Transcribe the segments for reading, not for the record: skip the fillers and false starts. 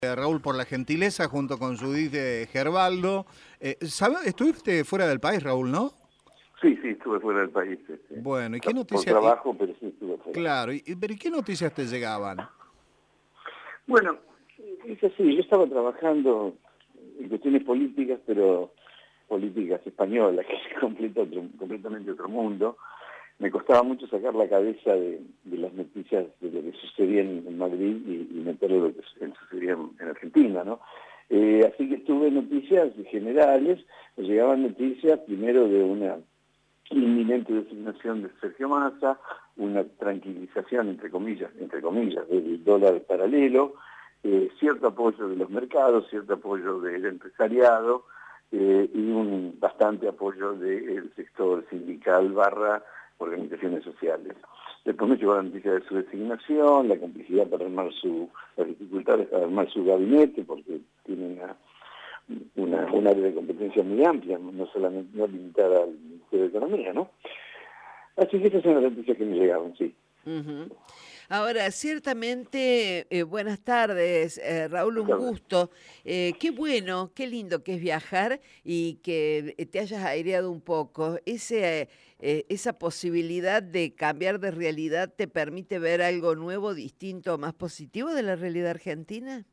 Raúl, por la gentileza, junto con Judith Gerbaldo. ¿Estuviste fuera del país, Raúl, no? Sí, estuve fuera del país. Bueno, ¿y qué Por noticias? trabajo, pero sí estuve fuera. Claro, pero ¿y qué noticias te llegaban? Bueno, es así, yo estaba trabajando en cuestiones políticas, pero políticas españolas, que es completamente otro mundo. Me costaba mucho sacar la cabeza de las noticias de lo que sucedía en Madrid y meterlo lo que sucedía en Argentina, ¿no? Así que tuve noticias generales, me llegaban noticias primero de una inminente designación de Sergio Massa, una tranquilización, entre comillas, del dólar paralelo, cierto apoyo de los mercados, cierto apoyo del empresariado y un bastante apoyo del sector sindical / organizaciones sociales. Después me llegó la noticia de su designación, la complejidad para las dificultades para armar su gabinete, porque tiene un área de competencia muy amplia, no solamente no limitada al Ministerio de Economía, ¿no? Así que esas son las noticias que me llegaron, sí. Ujú. Ahora, ciertamente, buenas tardes, Raúl, un gusto. Qué bueno, qué lindo que es viajar y que te hayas aireado un poco. Esa posibilidad de cambiar de realidad te permite ver algo nuevo, distinto, más positivo de la realidad argentina.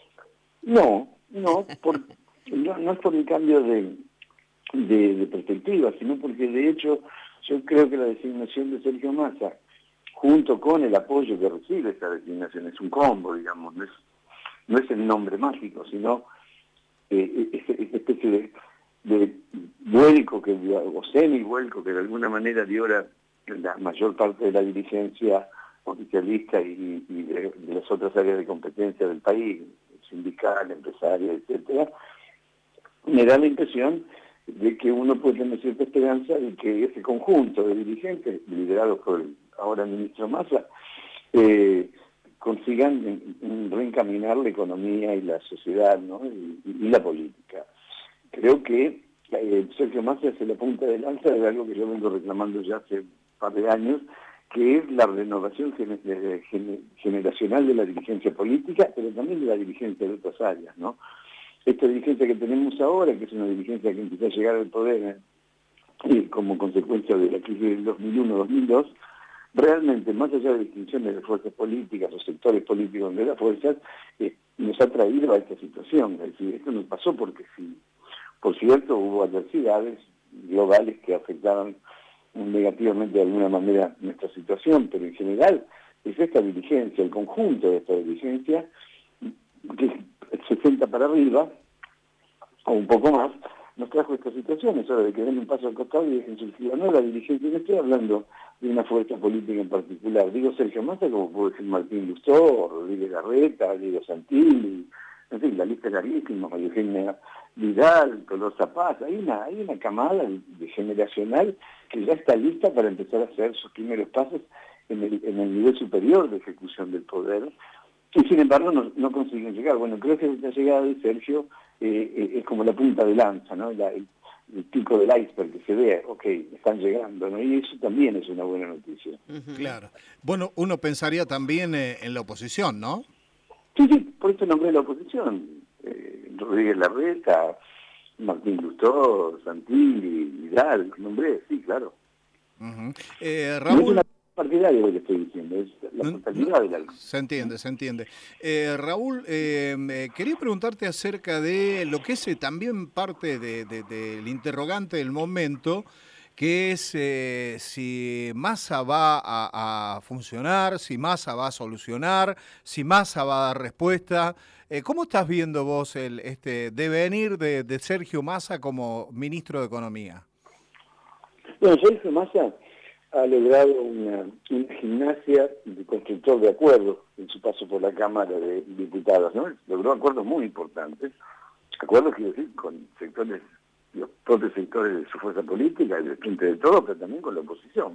No es por el cambio de perspectiva, sino porque de hecho yo creo que la designación de Sergio Massa, junto con el apoyo que recibe esta designación, es un combo, digamos, no es el nombre mágico, sino esa especie de vuelco o semi-vuelco que de alguna manera dio la mayor parte de la dirigencia oficialista y de las otras áreas de competencia del país, sindical, empresaria, etcétera, me da la impresión de que uno puede tener cierta esperanza de que ese conjunto de dirigentes, liderados por el ahora ministro Massa, consigan reencaminar la economía y la sociedad, ¿no? y la política. Creo que Sergio Massa es la punta de lanza de algo que yo vengo reclamando ya hace un par de años, que es la renovación generacional de la dirigencia política, pero también de la dirigencia de otras áreas, ¿no? Esta dirigencia que tenemos ahora, que es una dirigencia que empezó a llegar al poder como consecuencia de la crisis del 2001-2002, realmente, más allá de distinciones de fuerzas políticas o sectores políticos de las fuerzas, nos ha traído a esta situación. Es decir, esto no pasó porque sí. Por cierto, hubo adversidades globales que afectaban negativamente de alguna manera nuestra situación, pero en general es esta dirigencia, el conjunto de esta dirigencia, que 60 para arriba, o un poco más, nos trajo esta situación. Es hora de que den un paso al costado y dejen surgir no la dirigencia. No estoy hablando de una fuerza política en particular. Digo Sergio Massa, como puede decir Martín Lustó, Rodríguez Larreta, Diego Santilli, en fin, la lista es larguísima, María Eugenia Vidal, Tolosa Paz. Hay una camada generacional que ya está lista para empezar a hacer sus primeros pasos en el nivel superior de ejecución del poder, y sin embargo no consiguen llegar. Bueno, creo que la llegada de Sergio es como la punta de lanza, ¿no? El pico del iceberg que se ve, ok, están llegando, ¿no? Y eso también es una buena noticia. Claro. Bueno, uno pensaría también en la oposición, ¿no? Sí, por eso nombré la oposición. Rodríguez Larreta, Martín Lustó, Santilli, Vidal, nombré, sí, claro. Raúl... No es una partidaria lo que estoy diciendo, es la totalidad del algo. Se entiende. Raúl, quería preguntarte acerca de lo que es también parte del interrogante del momento, que es si Massa va a funcionar, si Massa va a solucionar, si Massa va a dar respuesta. ¿Cómo estás viendo vos este devenir de Sergio Massa como ministro de Economía? Bueno, Sergio Massa ha logrado una gimnasia de constructor de acuerdos en su paso por la Cámara de Diputados, ¿no? Logró acuerdos muy importantes, acuerdos, quiero decir, con sectores, los propios sectores de su fuerza política, del frente de todo, pero también con la oposición.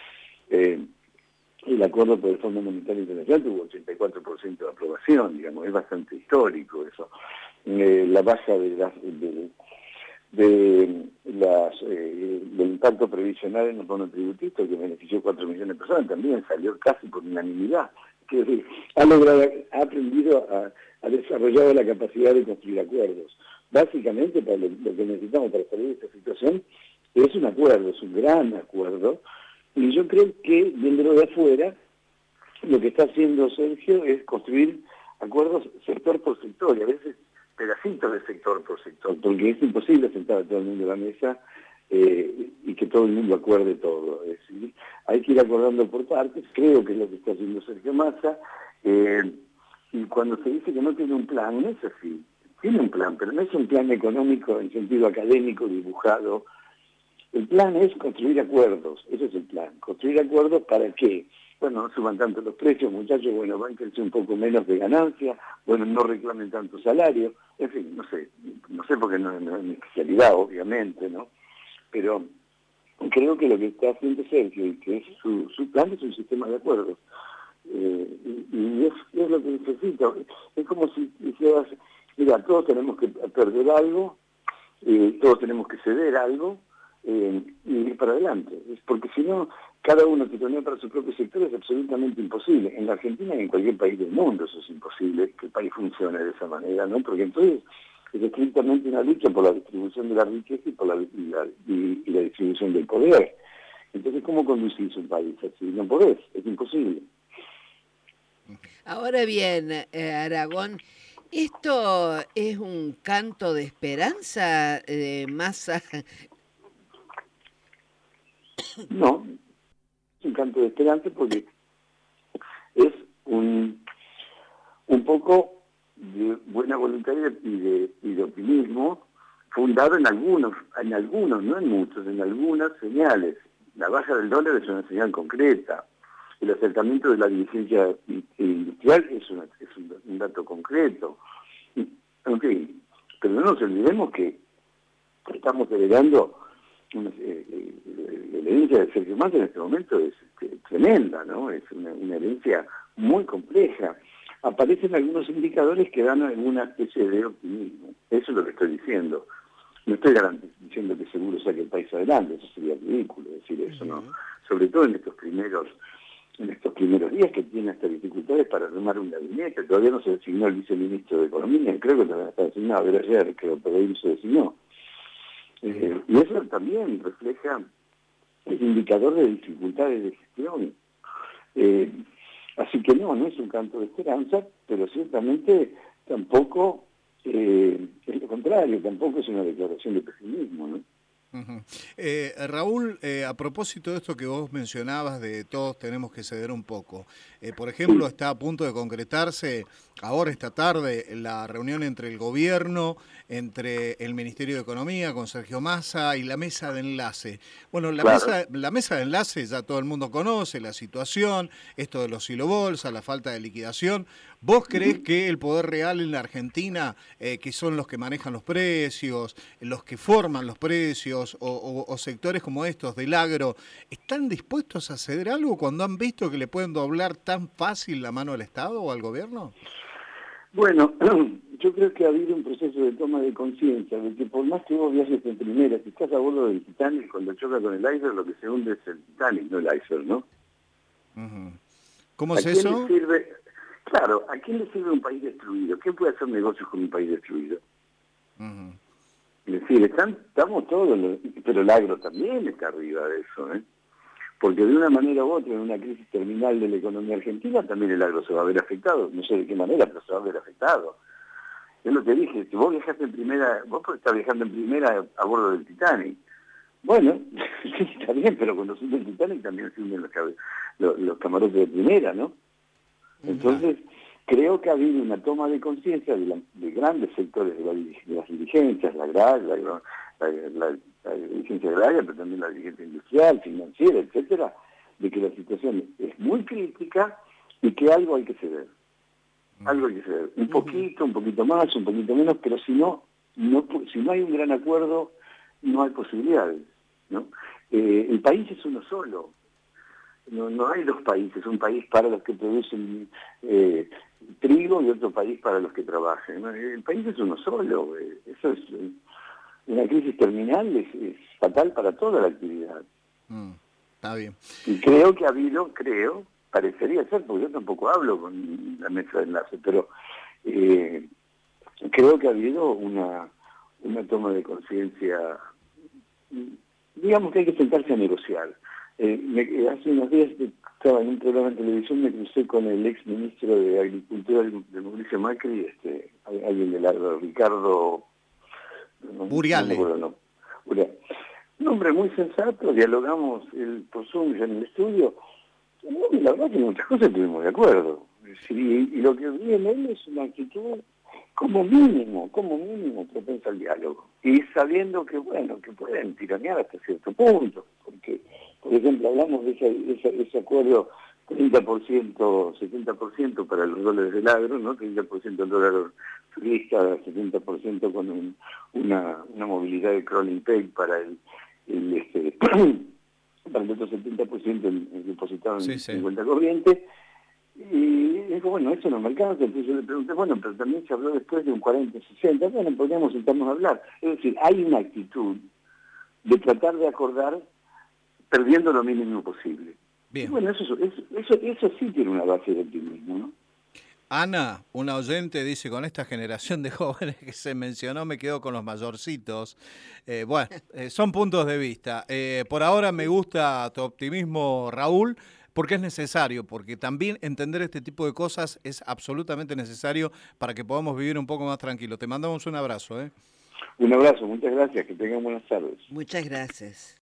El acuerdo por el Fondo Monetario Internacional tuvo 84% de aprobación, digamos, es bastante histórico eso. La baja del impacto previsional en los bonos tributistas, que benefició 4 millones de personas, también salió casi por unanimidad Quiero decir, ha aprendido ha desarrollado la capacidad de construir acuerdos. Básicamente, para lo que necesitamos para salir de esta situación es un acuerdo, es un gran acuerdo, y yo creo que, viéndolo de afuera, lo que está haciendo Sergio es construir acuerdos sector por sector, y a veces pedacitos de sector por sector, porque es imposible sentar a todo el mundo a la mesa y que todo el mundo acuerde todo. Es decir, hay que ir acordando por partes, creo que es lo que está haciendo Sergio Massa, y cuando se dice que no tiene un plan, no es así. Tiene un plan, pero no es un plan económico en sentido académico, dibujado. El plan es construir acuerdos, ese es el plan. ¿Construir acuerdos para qué? Bueno, no suban tanto los precios, muchachos, bueno, bánquense un poco menos de ganancia, bueno, no reclamen tanto salario, en fin, no sé porque no es mi especialidad, obviamente, ¿no? Pero creo que lo que está haciendo Sergio, y que es su plan, es un sistema de acuerdos. Y es lo que necesita. Es como si dijeras, mira, todos tenemos que perder algo, todos tenemos que ceder algo, y ir para adelante. Es porque si no, cada uno que pone para su propio sector es absolutamente imposible. En la Argentina y en cualquier país del mundo eso es imposible, que el país funcione de esa manera, ¿no? Porque entonces es estrictamente una lucha por la distribución de la riqueza y por la distribución del poder. Entonces, ¿cómo conducís un país así? No podés, es imposible. Ahora bien, Aragón, ¿esto es un canto de esperanza de Massa? No, es un canto de esperanza porque es un poco de buena voluntad y de optimismo fundado en algunos, no en muchos, en algunas señales. La baja del dólar es una señal concreta. El acercamiento de la dirigencia industrial es un dato concreto. En fin, pero no nos olvidemos que estamos heredando la herencia de Sergio Massa en este momento es tremenda, ¿no? Es una herencia muy compleja. Aparecen algunos indicadores que dan alguna especie de optimismo. Eso es lo que estoy diciendo. No estoy diciendo que seguro saque el país adelante, eso sería ridículo decir eso, ¿no? Sobre todo en estos primeros días que tiene hasta dificultades para armar un gabinete. Todavía no se designó el viceministro de Economía, creo que todavía está designado, era ayer, creo, pero ahí no se designó. Y eso también refleja el indicador de dificultades de gestión. Así que no es un canto de esperanza, pero ciertamente tampoco es lo contrario, tampoco es una declaración de pesimismo, ¿no? Raúl, a propósito de esto que vos mencionabas de todos tenemos que ceder un poco, por ejemplo, está a punto de concretarse ahora esta tarde la reunión entre el gobierno, entre el Ministerio de Economía con Sergio Massa y la mesa de enlace. Bueno, la mesa de enlace ya todo el mundo conoce la situación, esto de los silobolsa, la falta de liquidación. ¿Vos creés que el poder real en la Argentina, que son los que manejan los precios, los que forman los precios, o sectores como estos del agro, están dispuestos a ceder algo cuando han visto que le pueden doblar tan fácil la mano al Estado o al gobierno? Bueno, yo creo que ha habido un proceso de toma de conciencia de que por más que vos viajes en primera, si estás a bordo del Titanic, cuando choca con el iceberg, lo que se hunde es el Titanic, no el iceberg, ¿no? ¿Cómo es eso? Claro, ¿a quién le sirve un país destruido? ¿Quién puede hacer negocios con un país destruido? Es decir, estamos todos, pero el agro también está arriba de eso, ¿eh? Porque de una manera u otra, en una crisis terminal de la economía argentina, también el agro se va a ver afectado. No sé de qué manera, pero se va a ver afectado. Es lo que dije, si vos viajaste en primera, vos estás viajando en primera a bordo del Titanic. Bueno, sí, está bien, pero cuando se hunde el Titanic también se hunden los camarotes de primera, ¿no? Entonces, creo que ha habido una toma de conciencia de grandes sectores de las dirigencias, la agraria, la dirigencia agraria, pero también la dirigencia industrial, financiera, etcétera, de que la situación es muy crítica y que algo hay que ceder. Algo hay que ceder. Un poquito más, un poquito menos, pero si no hay un gran acuerdo, no hay posibilidades, ¿no? El país es uno solo. No hay dos países, un país para los que producen trigo y otro país para los que trabajan. El país es uno solo. Eso es una crisis terminal, es fatal para toda la actividad. Está bien. Y creo que ha habido parecería ser, porque yo tampoco hablo con la mesa de enlace, pero creo que ha habido una toma de conciencia, digamos que hay que sentarse a negociar. Hace unos días estaba en un programa de televisión, me crucé con el ex ministro de Agricultura de Mauricio Macri, alguien del lado, Ricardo Buriale. Un hombre muy sensato, dialogamos por Zoom ya en el estudio. Y la verdad que en muchas cosas estuvimos de acuerdo. Y lo que vi en él es una actitud como mínimo propensa al diálogo. Y sabiendo que, bueno, que pueden tiranear hasta cierto punto. Porque, por ejemplo, hablamos de ese acuerdo 30%, 70% para los dólares del agro, ¿no? 30% del dólar turista, 70% con una movilidad de crawling peg para para el otro 70% depositado en 50 corrientes. Y dijo, bueno, eso no me alcanza. Entonces yo le pregunté, bueno, pero también se habló después de un 40-60. Bueno, podríamos sentarnos a hablar. Es decir, hay una actitud de tratar de acordar perdiendo lo mínimo posible. Bien. Y bueno, eso sí tiene una base de optimismo, ¿no? Ana, una oyente, dice, con esta generación de jóvenes que se mencionó, me quedo con los mayorcitos. Bueno, son puntos de vista. Por ahora me gusta tu optimismo, Raúl, porque es necesario, porque también entender este tipo de cosas es absolutamente necesario para que podamos vivir un poco más tranquilos. Te mandamos un abrazo. Un abrazo, muchas gracias, que tengan buenas tardes. Muchas gracias.